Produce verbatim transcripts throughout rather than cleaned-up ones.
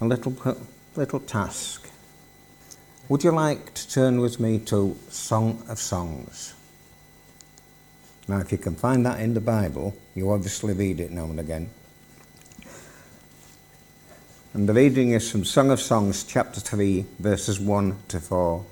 a little, little task. Would you like to turn with me to Song of Songs? Now, if you can find that in the Bible, you obviously read it now and again. And the reading is from Song of Songs, chapter three, verses one to four.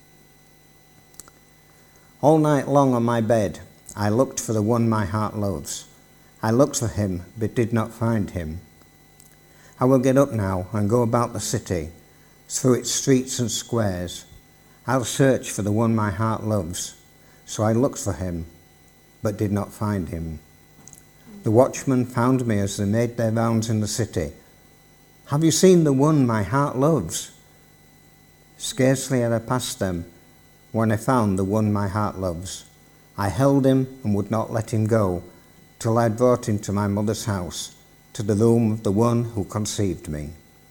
All night long on my bed, I looked for the one my heart loves. I looked for him, but did not find him. I will get up now and go about the city, through its streets and squares. I'll search for the one my heart loves. So I looked for him, but did not find him. The watchmen found me as they made their rounds in the city. Have you seen the one my heart loves? Scarcely had I passed them when I found the one my heart loves. I held him and would not let him go, till I brought him to my mother's house, to the room of the one who conceived me.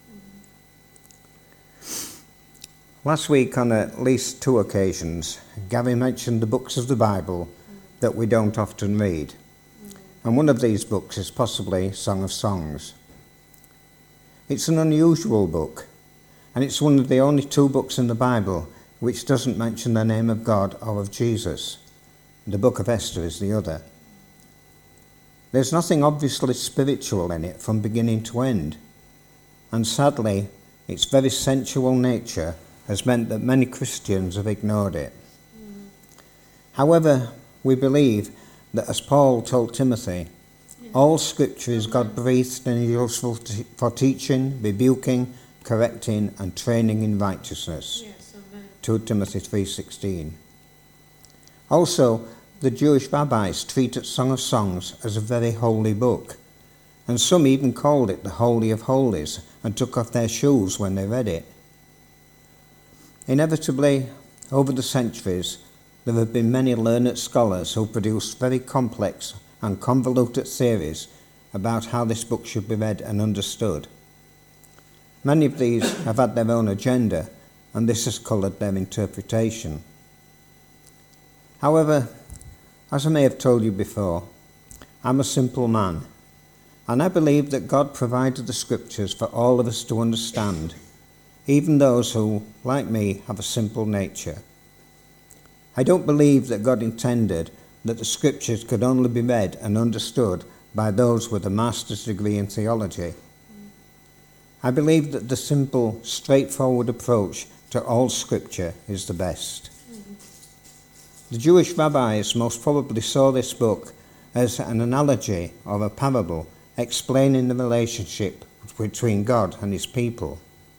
Last week, on at least two occasions, Gary mentioned the books of the Bible that we don't often read. And one of these books is possibly Song of Songs. It's an unusual book, and it's one of the only two books in the Bible which doesn't mention the name of God or of Jesus. The book of Esther is the other. There's nothing obviously spiritual in it from beginning to end, and sadly, its very sensual nature has meant that many Christians have ignored it. Mm. However, we believe that, as Paul told Timothy, yeah. all scripture is God-breathed and useful t- for teaching, rebuking, correcting, and training in righteousness. Yes, Second Timothy three sixteen. Also, the Jewish rabbis treated Song of Songs as a very holy book, and some even called it the Holy of Holies and took off their shoes when they read it. Inevitably, over the centuries, there have been many learned scholars who produced very complex and convoluted theories about how this book should be read and understood. Many of these have had their own agenda, and this has coloured their interpretation. However, as I may have told you before, I'm a simple man, and I believe that God provided the scriptures for all of us to understand, even those who, like me, have a simple nature. I don't believe that God intended that the scriptures could only be read and understood by those with a master's degree in theology. I believe that the simple, straightforward approach to all scripture is the best. The Jewish rabbis most probably saw this book as an analogy or a parable explaining the relationship between God and his people.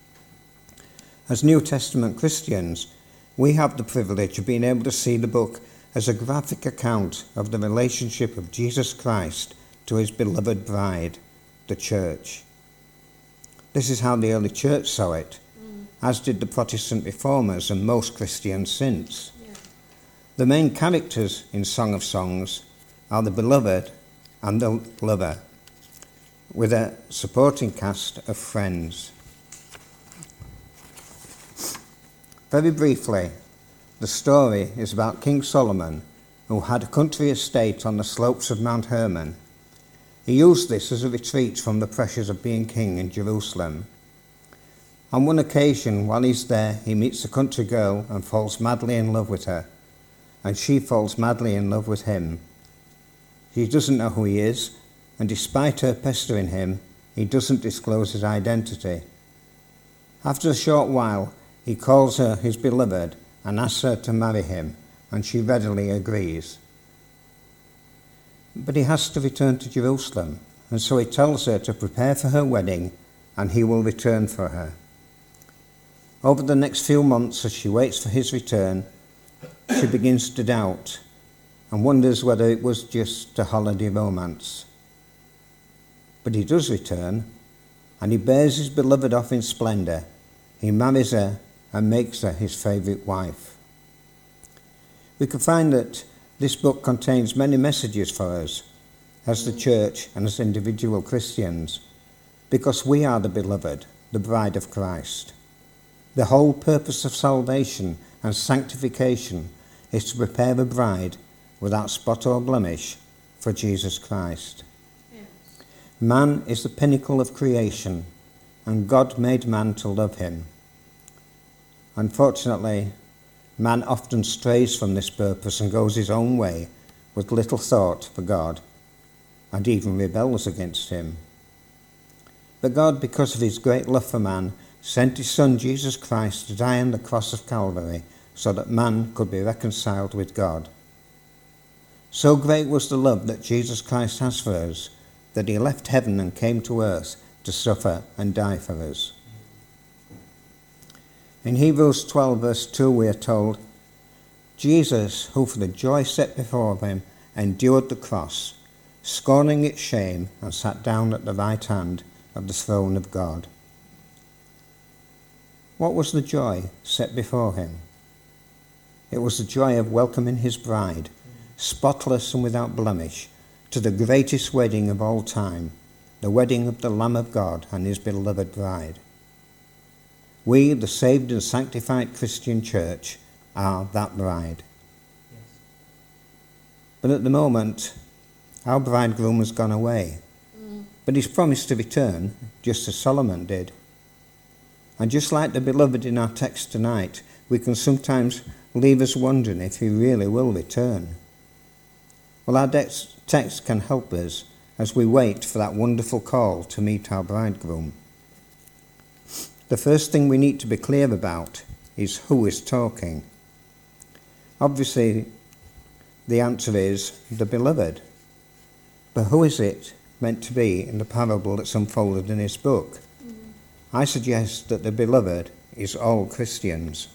As New Testament Christians, we have the privilege of being able to see the book as a graphic account of the relationship of Jesus Christ to his beloved bride, the church. This is how the early church saw it, mm. as did the Protestant reformers and most Christians since. Yeah. The main characters in Song of Songs are the beloved and the lover, with a supporting cast of friends. Very briefly, the story is about King Solomon, who had a country estate on the slopes of Mount Hermon. He used this as a retreat from the pressures of being king in Jerusalem. On one occasion, while he's there, he meets a country girl and falls madly in love with her, and she falls madly in love with him. He doesn't know who he is, and despite her pestering him, he doesn't disclose his identity. After a short while, he calls her his beloved and asks her to marry him, and she readily agrees. But he has to return to Jerusalem, and so he tells her to prepare for her wedding, and he will return for her. Over the next few months, as she waits for his return, she begins to doubt and wonders whether it was just a holiday romance. But he does return, and he bears his beloved off in splendour. He marries her and makes her his favourite wife. We can find that this book contains many messages for us as the church and as individual Christians, because we are the beloved, the bride of Christ. The whole purpose of salvation and sanctification is to prepare a bride without spot or blemish for Jesus Christ. Yes. Man is the pinnacle of creation. and God made man to love him. Unfortunately, man often strays from this purpose and goes his own way with little thought for God, and even rebels against him. But God, because of his great love for man, sent his Son Jesus Christ to die on the cross of Calvary so that man could be reconciled with God. So great was the love that Jesus Christ has for us that he left heaven and came to earth to suffer and die for us. In Hebrews twelve verse two we are told, Jesus, who for the joy set before him endured the cross, scorning its shame, and sat down at the right hand of the throne of God. What was the joy set before him? It was the joy of welcoming his bride, spotless and without blemish, to the greatest wedding of all time, the wedding of the Lamb of God and his beloved bride. We, the saved and sanctified Christian church, are that bride. Yes. But at the moment, our bridegroom has gone away. Mm. But he's promised to return, just as Solomon did. And just like the beloved in our text tonight, we can sometimes leave us wondering if he really will return. Well, our text can help us as we wait for that wonderful call to meet our bridegroom. The first thing we need to be clear about is who is talking. Obviously, the answer is the beloved. But who is it meant to be in the parable that's unfolded in this book? Mm. I suggest that the beloved is all Christians.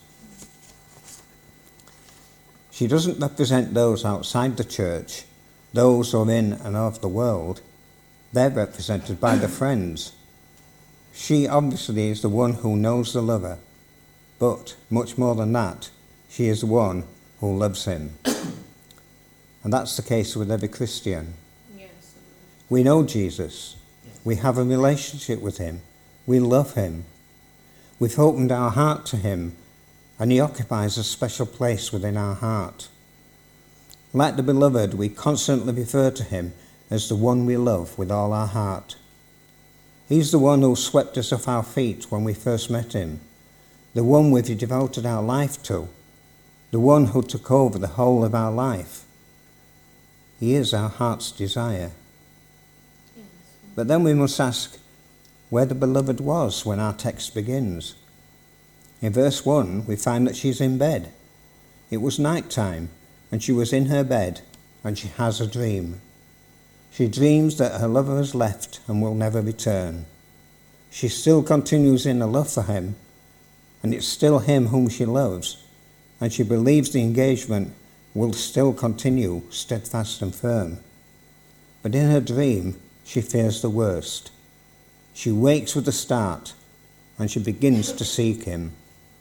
She doesn't represent those outside the church, those who are in and of the world. They're represented by the friends. She obviously is the one who knows the lover, but much more than that, she is the one who loves him. And that's the case with every Christian. Yes. We know Jesus. Yes. We have a relationship with him. We love him. We've opened our heart to him, and he occupies a special place within our heart. Like the beloved, we constantly refer to him as the one we love with all our heart. He's the one who swept us off our feet when we first met him, the one we've devoted our life to, the one who took over the whole of our life. He is our heart's desire. Yes. But then we must ask where the beloved was when our text begins. In verse one, we find that she's in bed. It was night time, and she was in her bed, and she has a dream. She dreams that her lover has left and will never return. She still continues in her love for him, and it's still him whom she loves, and she believes the engagement will still continue steadfast and firm. But in her dream, she fears the worst. She wakes with a start, and she begins to seek him.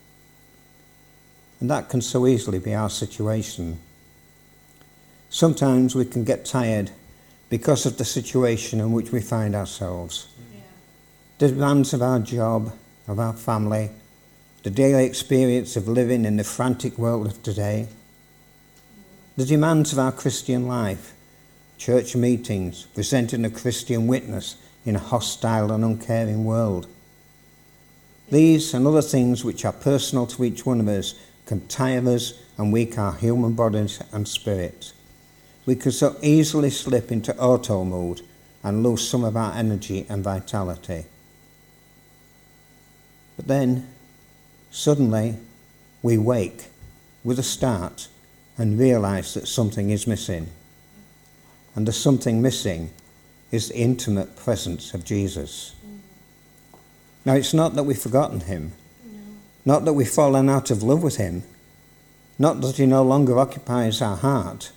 And that can so easily be our situation. Sometimes we can get tired because of the situation in which we find ourselves. Yeah. The demands of our job, of our family, the daily experience of living in the frantic world of today, the demands of our Christian life, church meetings, presenting a Christian witness in a hostile and uncaring world. These and other things which are personal to each one of us can tire us and weaken our human bodies and spirits. We can so easily slip into auto mode and lose some of our energy and vitality. But then, suddenly, we wake with a start and realise that something is missing. And the something missing is the intimate presence of Jesus. Mm. Now, it's not that we've forgotten him, no. Not that we've fallen out of love with him, not that he no longer occupies our heart,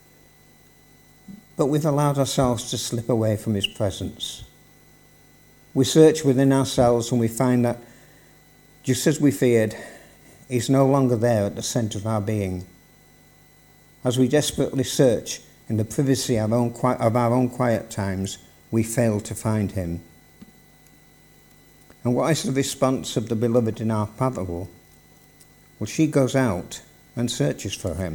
but we've allowed ourselves to slip away from his presence. We search within ourselves and we find that, just as we feared, he's no longer there at the centre of our being. As we desperately search in the privacy of our own quiet, of our own quiet times, we fail to find him. And what is the response of the beloved in our parable? Well, she goes out and searches for him.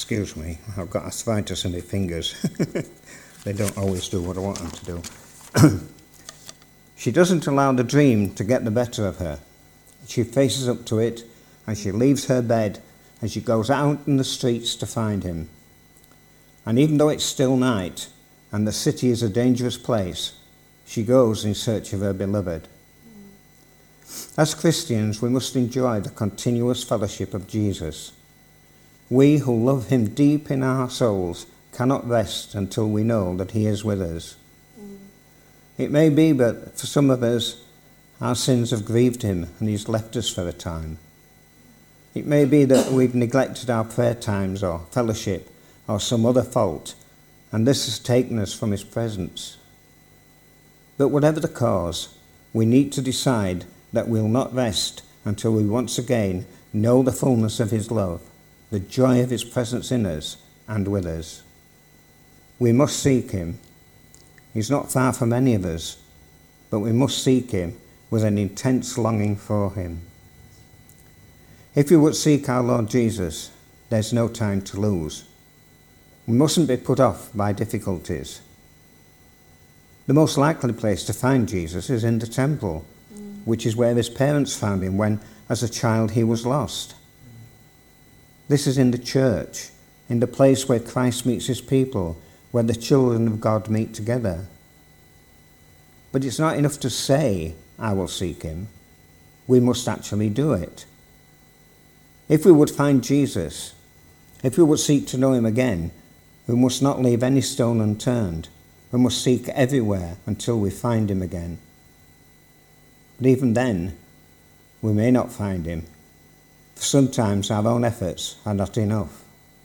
Excuse me, I've got arthritis in my fingers. They don't always do what I want them to do. She doesn't allow the dream to get the better of her. She faces up to it, and she leaves her bed, and she goes out in the streets to find him. And even though it's still night, and the city is a dangerous place, she goes in search of her beloved. As Christians, we must enjoy the continuous fellowship of Jesus. We who love him deep in our souls cannot rest until we know that he is with us. Mm. It may be that for some of us, our sins have grieved him and he's left us for a time. It may be that we've neglected our prayer times or fellowship or some other fault, and this has taken us from his presence. But whatever the cause, we need to decide that we'll not rest until we once again know the fullness of his love, the joy of his presence in us and with us. We must seek him. He's not far from any of us, but we must seek him with an intense longing for him. If we would seek our Lord Jesus, there's no time to lose. We mustn't be put off by difficulties. The most likely place to find Jesus is in the temple, mm. which is where his parents found him when, as a child, he was lost. This is in the church, in the place where Christ meets his people, where the children of God meet together. But it's not enough to say, I will seek him. We must actually do it. If we would find Jesus, if we would seek to know him again, we must not leave any stone unturned. We must seek everywhere until we find him again. But even then, we may not find him. Sometimes our own efforts are not enough.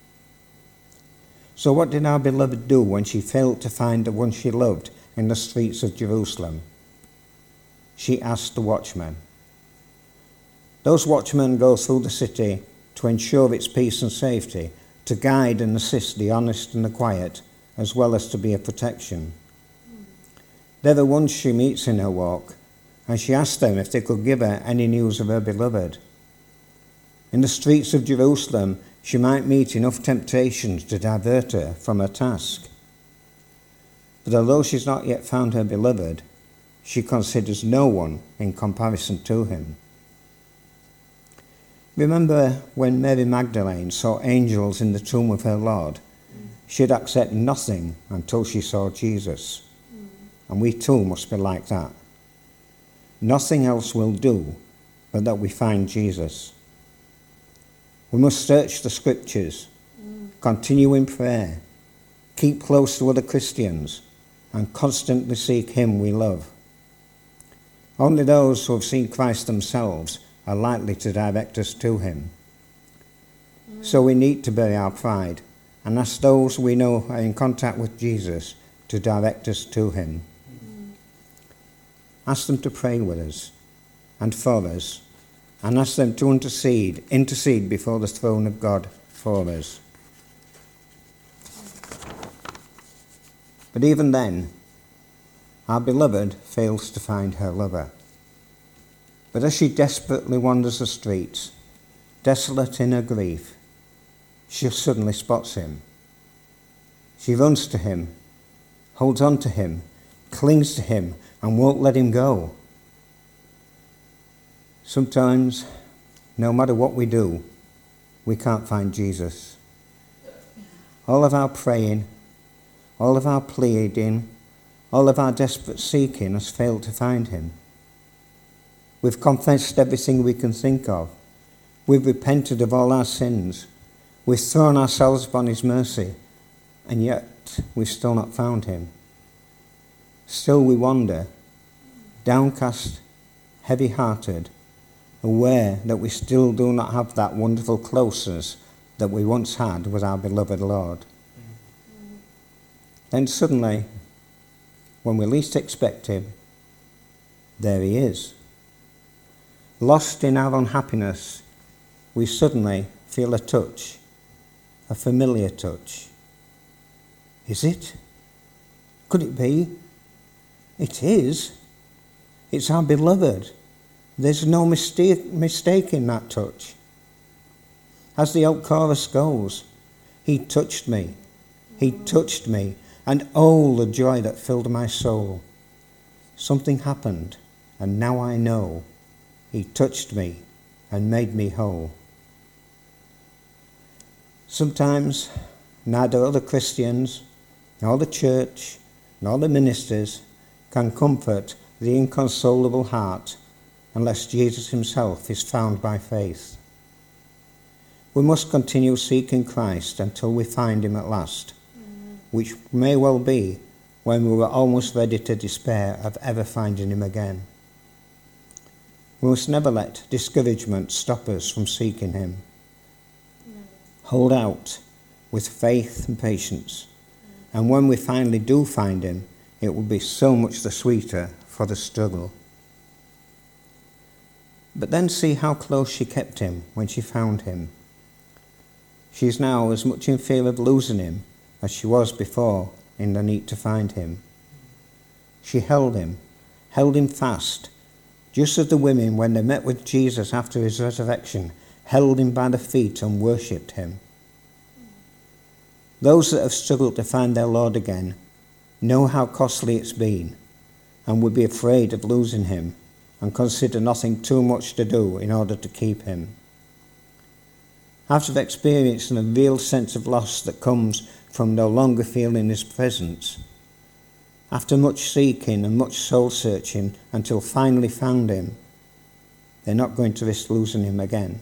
So what did our beloved do when she failed to find the one she loved in the streets of Jerusalem? She asked the watchmen. Those watchmen go through the city to ensure its peace and safety, to guide and assist the honest and the quiet, as well as to be a protection. They're the ones she meets in her walk, and she asked them if they could give her any news of her beloved. In the streets of Jerusalem, she might meet enough temptations to divert her from her task. But although she's not yet found her beloved, she considers no one in comparison to him. Remember when Mary Magdalene saw angels in the tomb of her Lord? Mm. She'd accept nothing until she saw Jesus. Mm. And we too must be like that. Nothing else will do but that we find Jesus. We must search the scriptures, mm. continue in prayer, keep close to other Christians, and constantly seek him we love. Only those who have seen Christ themselves are likely to direct us to him. Mm. So we need to bury our pride and ask those we know are in contact with Jesus to direct us to him. Mm. Ask them to pray with us and for us, and ask them to intercede, intercede before the throne of God for us. But even then, our beloved fails to find her lover. But as she desperately wanders the streets, desolate in her grief, she suddenly spots him. She runs to him, holds on to him, clings to him, and won't let him go. Sometimes, no matter what we do, we can't find Jesus. All of our praying, all of our pleading, all of our desperate seeking has failed to find him. We've confessed everything we can think of. We've repented of all our sins. We've thrown ourselves upon his mercy, and yet we've still not found him. Still we wander, downcast, heavy-hearted, aware that we still do not have that wonderful closeness that we once had with our beloved Lord. Mm-hmm. Then suddenly, when we least expect him, there he is. Lost in our unhappiness, we suddenly feel a touch, a familiar touch. Is it? Could it be? It is. It's our beloved. There's no mistake, mistake in that touch. As the old chorus goes, He touched me. He touched me. And oh, the joy that filled my soul. Something happened, and now I know. He touched me and made me whole. Sometimes neither other Christians, nor the church, nor the ministers can comfort the inconsolable heart unless Jesus himself is found by faith. We must continue seeking Christ until we find him at last, mm-hmm. which may well be when we were almost ready to despair of ever finding him again. We must never let discouragement stop us from seeking him. No. Hold out with faith and patience, mm. and when we finally do find him, it will be so much the sweeter for the struggle. But then see how close she kept him when she found him. She is now as much in fear of losing him as she was before in the need to find him. She held him, held him fast, just as the women, when they met with Jesus after his resurrection, held him by the feet and worshipped him. Those that have struggled to find their Lord again know how costly it's been, and would be afraid of losing him and consider nothing too much to do in order to keep him. After experiencing a real sense of loss that comes from no longer feeling his presence, after much seeking and much soul-searching until finally found him, they're not going to risk losing him again.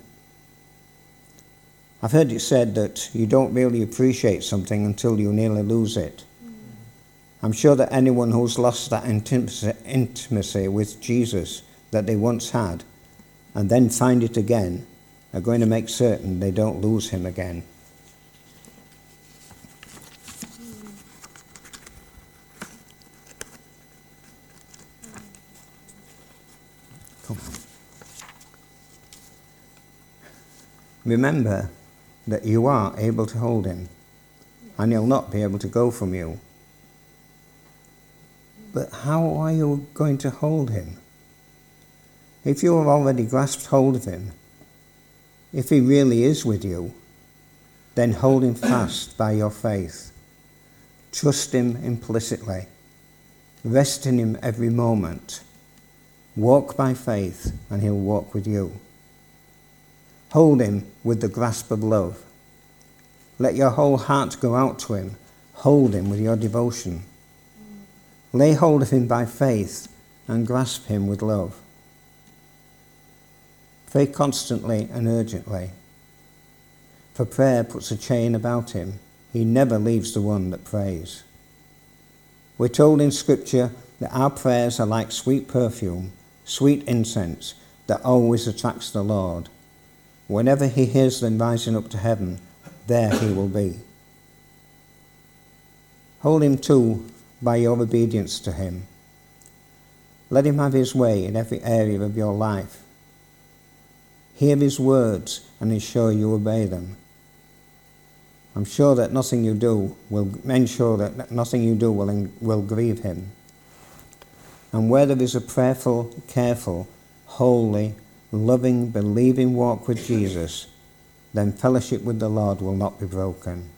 I've heard it said that you don't really appreciate something until you nearly lose it. Mm. I'm sure that anyone who's lost that intimacy, intimacy with Jesus that they once had and then find it again are going to make certain they don't lose him again. Come on. Remember that you are able to hold him, and he'll not be able to go from you. But how are you going to hold him? If you have already grasped hold of him, if he really is with you, then hold him fast by your faith. Trust him implicitly. Rest in him every moment. Walk by faith, and he'll walk with you. Hold him with the grasp of love. Let your whole heart go out to him. Hold him with your devotion. Lay hold of him by faith and grasp him with love. Pray constantly and urgently, for prayer puts a chain about him. He never leaves the one that prays. We're told in Scripture that our prayers are like sweet perfume, sweet incense that always attracts the Lord. Whenever he hears them rising up to heaven, there he will be. Hold him too by your obedience to him. Let him have his way in every area of your life. Hear his words and ensure you obey them. I'm sure that nothing you do will ensure that nothing you do will, will grieve him. And where there is a prayerful, careful, holy, loving, believing walk with Jesus, then fellowship with the Lord will not be broken.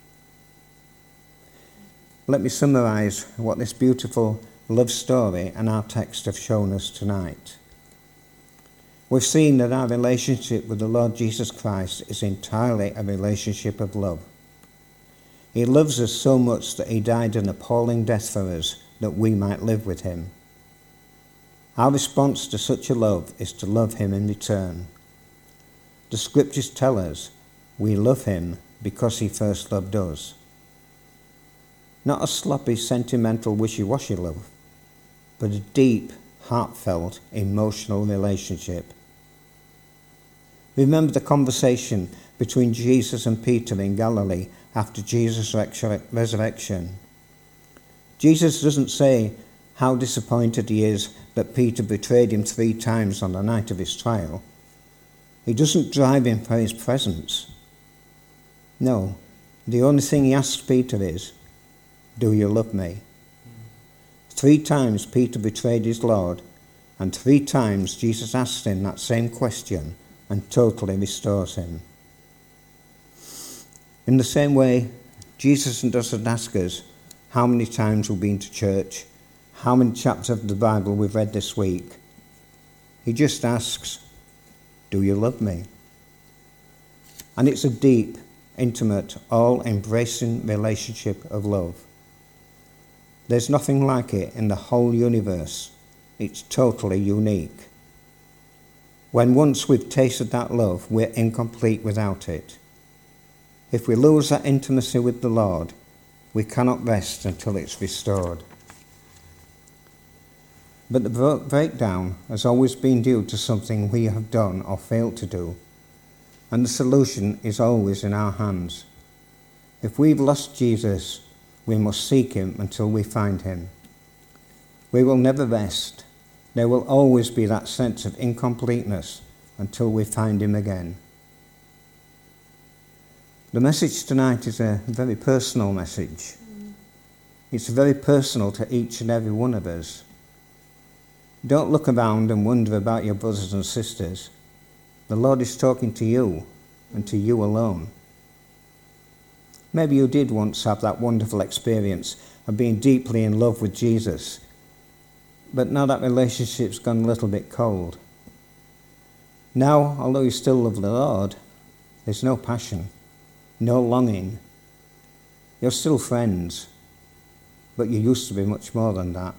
Let me summarize what this beautiful love story and our text have shown us tonight. We've seen that our relationship with the Lord Jesus Christ is entirely a relationship of love. He loves us so much that he died an appalling death for us that we might live with him. Our response to such a love is to love him in return. The Scriptures tell us we love him because he first loved us. Not a sloppy, sentimental, wishy-washy love, but a deep, heartfelt, emotional relationship. Remember the conversation between Jesus and Peter in Galilee after Jesus' resurrection. Jesus doesn't say how disappointed he is that Peter betrayed him three times on the night of his trial. He doesn't drive him for his presence. No, the only thing he asks Peter is, "Do you love me?" Three times Peter betrayed his Lord, and three times Jesus asks him that same question and totally restores him. In the same way, Jesus doesn't ask us how many times we've been to church, how many chapters of the Bible we've read this week. He just asks, do you love me? And it's a deep, intimate, all-embracing relationship of love. There's nothing like it in the whole universe. It's totally unique. When once we've tasted that love, we're incomplete without it. If we lose that intimacy with the Lord, we cannot rest until it's restored. But the breakdown has always been due to something we have done or failed to do, and the solution is always in our hands. If we've lost Jesus, we must seek him until we find him. We will never rest. There will always be that sense of incompleteness until we find him again. The message tonight is a very personal message. It's very personal to each and every one of us. Don't look around and wonder about your brothers and sisters. The Lord is talking to you and to you alone. Maybe you did once have that wonderful experience of being deeply in love with Jesus, but now that relationship's gone a little bit cold. Now, although you still love the Lord, there's no passion, no longing. You're still friends, but you used to be much more than that.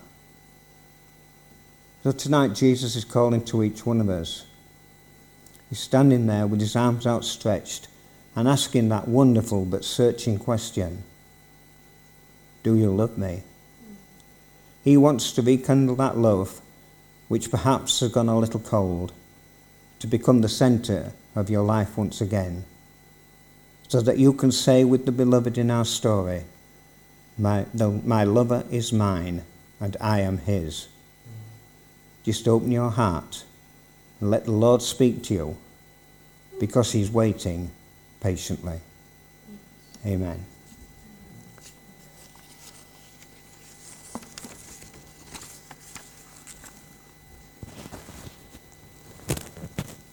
So tonight Jesus is calling to each one of us. He's standing there with his arms outstretched and asking that wonderful but searching question, do you love me? He wants to rekindle that love which perhaps has gone a little cold, to become the centre of your life once again, so that you can say with the beloved in our story, my, the, my lover is mine and I am his. Just open your heart and let the Lord speak to you, because he's waiting patiently. Amen.